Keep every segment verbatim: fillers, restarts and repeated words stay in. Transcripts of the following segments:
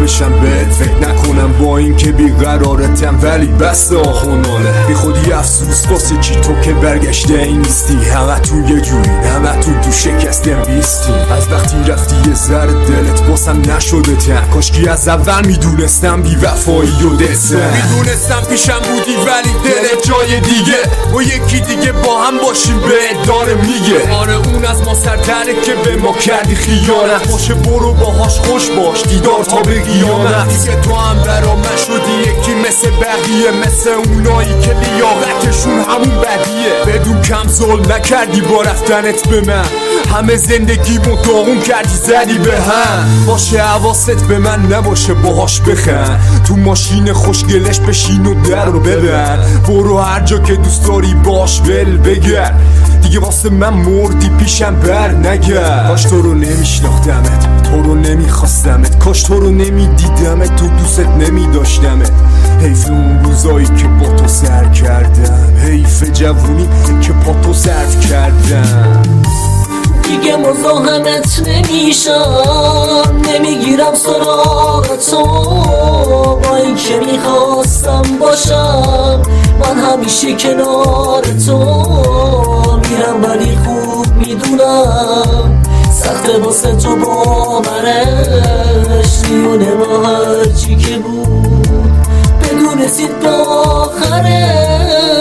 بشم بهت، فکر نکنم با این که بیقرارتم ولی بس آخوناله. بی خودی افسوس واسه چی تو که برگشته این نیستی، همه تو یه جوری همه تو تو شکستم بیستی. از وقتی رفتی یه ذره دلت باسم نشده تن، کاشکی از اول میدونستم بی وفایی و دستم، میدونستم پیشم بودی ولی دلت جای دیگه، با یکی دیگه با هم باشیم بهت داره میگه. آره اون از ما سرتره که به ما کردی خیانت، باشه برو باهاش خوش باش دیدار تا به قیامت. دیگه تو هم برام نشدی یکی مثل بقیه، مثل اونایی که لیاقتشون همون بدیه. بدون کم ظلم نکردی با رفتنت به من، همه زندگی مداغون کردی زدی به هم. باشه حواست به من نباشه باهاش بخند، تو ماشین خوشگلش بشین و در رو ببر، برو هر جا که دوست داری باش ول بگر، دیگه واسه من مردی پیشم بر نگرد. کاش تو رو نمیشناختمت، تو رو نمیخواستمت، کاش تو رو نمیدیدمت، تو دوست نمیداشتمت. حیف اون روزایی که با تو سر کردم، حیف جوونی که پا تو صرف کردم. دیگه مزاحمت نمیشم، نمیگیرم سراغ تو، با این که میخواستم باشم من همیشه کنار تو میرم، ولی خوب میدونم سخته واسه تو باورش، میونه ما هرچی که بود بدون رسید به آخره.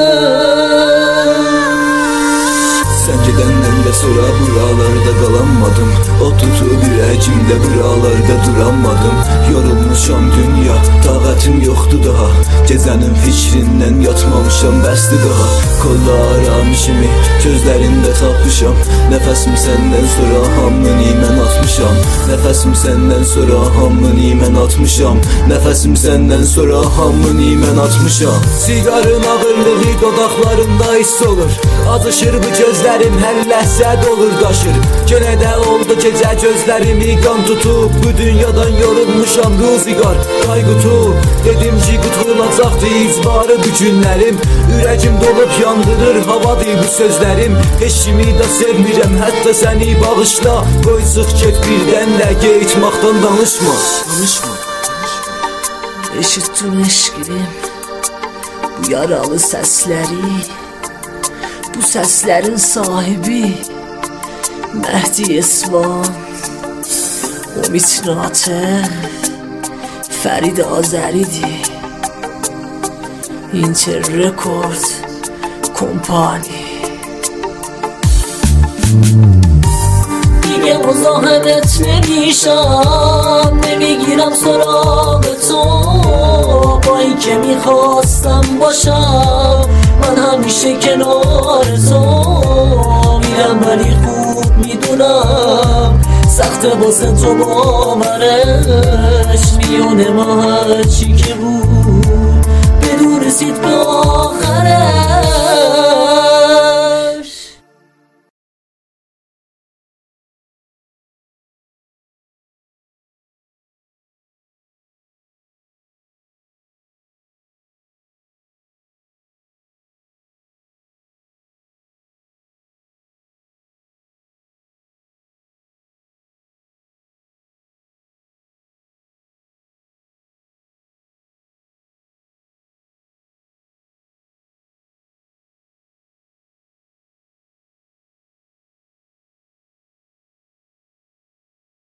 Səncədəndən də sonra buralarda qalanmadım, o tutub ürəyimdə buralarda duranmadım. Yorulmuşam dünya, taqətim yoxdur daha, gecənin fikrindən yatmamışam bəsdir daha. Kolla aramışımı, gözlərində tapmışam, nəfəsim səndən sonra hamını mən atmışam, nəfəsim səndən sonra hamını mən atmışam, nəfəsim səndən sonra hamını mən atmışam. Siqarın ağırlığı dodaqlarımda hiss olur, acışır bu gözlərim hər ləhzət olur daşır. Gene də oldu gecə gözlərimi qan tutub, bu dünyadan yorulmuşam ruzigar qayğutu. Dedim ki qutulacaqdı icbarı bu günlərim, ürəkim dolub yandırır havadır bu sözlərim. Heç kimi də sevmirəm hətta səni bağışla, qoy çıx get birdən də getmaqdan danışma. Danışma. Eşitdim eşqim bu yaralı səsləri, bu səslərin sahibi Mehdi Esvan, Umid Natə, Fərid Azəridir. Inter Record Company. دیگه مزاحمت نمیشم، نمیگیرم سراغ تو، با این که میخواستم باشم من همیشه کنار تو میرم، ولی خوب میدونم سخته واسه تو باورش، میونه ما هرچی که بود بدون رسید به آخره.